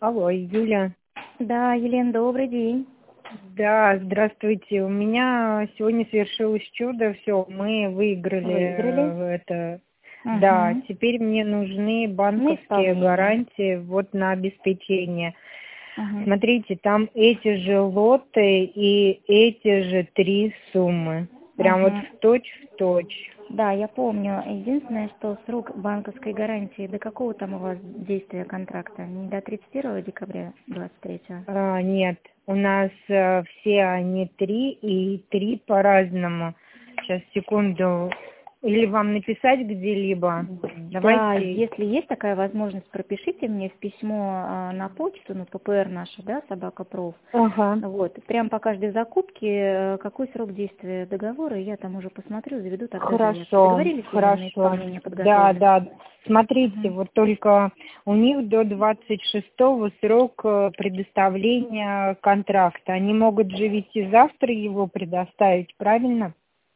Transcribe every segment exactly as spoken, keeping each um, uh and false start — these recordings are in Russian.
Алло, Юля. Да, Елена, добрый день. Да, здравствуйте. У меня сегодня свершилось чудо. Все, мы выиграли Выиграли? э, это. Да, Угу. теперь мне нужны На банковские исполнение. гарантии вот на обеспечение. Угу. Смотрите, там эти же лоты и эти же три суммы. Прям вот Угу. в точь в точь. Да, я помню. Единственное, что срок банковской гарантии, до какого там у вас действия контракта? Не до тридцать первого декабря двадцать третьего? А, нет, у нас э, все они три и три по-разному. Сейчас, секунду. Или вам написать где-либо? Да, Давайте. если есть такая возможность, пропишите мне в письмо а, на почту, ну, ППР наша, да, собакапроф. Ага. Вот, прям по каждой закупке, э, какой срок действия договора, и я там уже посмотрю, заведу тогда заявку. Хорошо, Договорились или на хорошо. исполнение Да, подготовлю? да. Смотрите, Угу. вот только у них до двадцать шестого срок э, предоставления контракта. Они могут же ведь и завтра его предоставить, правильно?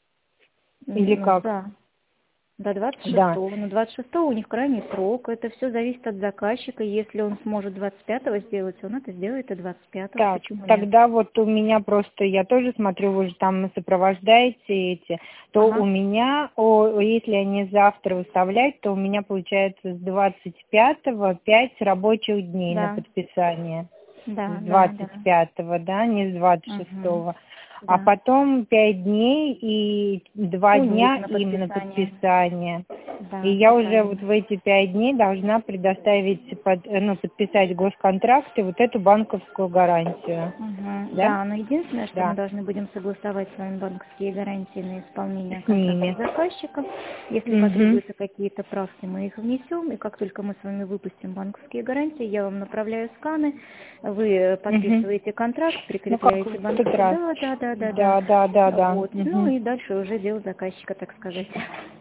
Или Ну как? да, до двадцать Да. шестого. Но двадцать шестого у них крайний срок. Это все зависит от заказчика. Если он сможет двадцать пятого сделать, он это сделает и двадцать пятого. Так, Почему нет? тогда вот у меня просто, я тоже смотрю, вы же там сопровождаете эти, то у Ага. меня, о, если они завтра выставлять, то у меня получается с двадцать пятого пять рабочих дней на Да, подписание. да, С да, да. двадцать пятого, да, не с двадцать Угу. шестого. А Да. потом пять дней и два У них дня на им на подписание. подписание. И Да, я все уже вот правильно. в эти пять дней должна предоставить, под, э, ну, подписать госконтракт и вот эту банковскую гарантию. Угу. Да? Да, но единственное, что мы Да. должны будем согласовать с вами банковские гарантии на исполнение С контракта ними. с заказчиком. Если Угу. потребуются какие-то правки, мы их внесем, и как только мы с вами выпустим банковские гарантии, я вам направляю сканы, вы Угу. подписываете контракт, Ну, как прикрепляете в тот банковские... раз. Да, да, да, да, да. Да, да, да, да. Вот. Ну Угу. и дальше уже дело заказчика, так сказать.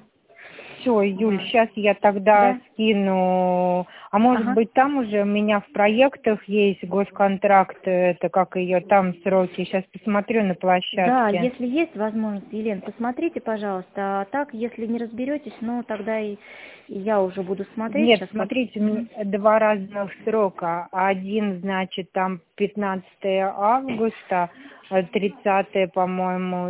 Все, Юль, Вот. сейчас я тогда Да? скину. А может Ага. быть, там уже у меня в проектах есть госконтракт, это как ее там сроки. Сейчас посмотрю на Да, площадке. если есть возможность, Елена, посмотрите, пожалуйста. А так, если не разберетесь, ну, тогда и, и я уже буду смотреть Нет, сейчас как... смотрите, у меня Мгм. два разных срока. Один, значит, там пятнадцатое августа, э, тридцатое, по-моему,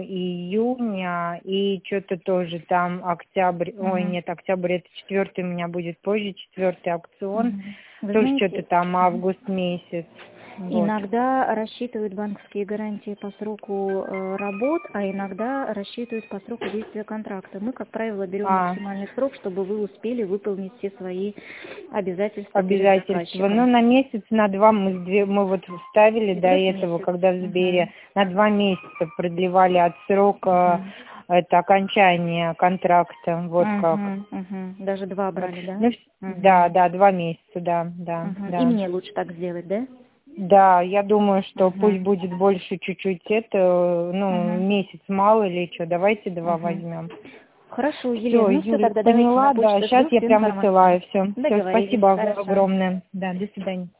июня, и что-то тоже там октябрь, ой, Мгм. нет, октябрь это четвертый у меня будет позже, четвертый аукцион, Мгм. Вы тоже что-то знаете, там мгм, август месяц, вот. иногда рассчитывают банковские гарантии по сроку э, работ, а иногда рассчитывают по сроку действия контракта. Мы, как правило, берем А, максимальный срок, чтобы вы успели выполнить все свои обязательства перед обязательства. Ну, заказчиком. на месяц, на два мы, сдве- мы вот вставили до Идет этого, месяц. когда в Сбере Мгм. на два месяца продлевали от срока Мгм. это окончания контракта, вот как. Мгм, мгм. Даже два Вот. брали, да? Ну, вс- да, Мгм, да, два месяца, да, да, мгм. И да. мне лучше так сделать, да? Да, я думаю, что пусть Мгм, будет больше чуть-чуть это, ну, мгм, месяц мало или что, давайте два мгм. возьмем. Хорошо, Все, Елена, ну все, Юля, тогда давайте на поняла, да, почту сейчас жду я всю прям информацию. высылаю все. Все, Договорились, спасибо хорошо. огромное. Да, до свидания.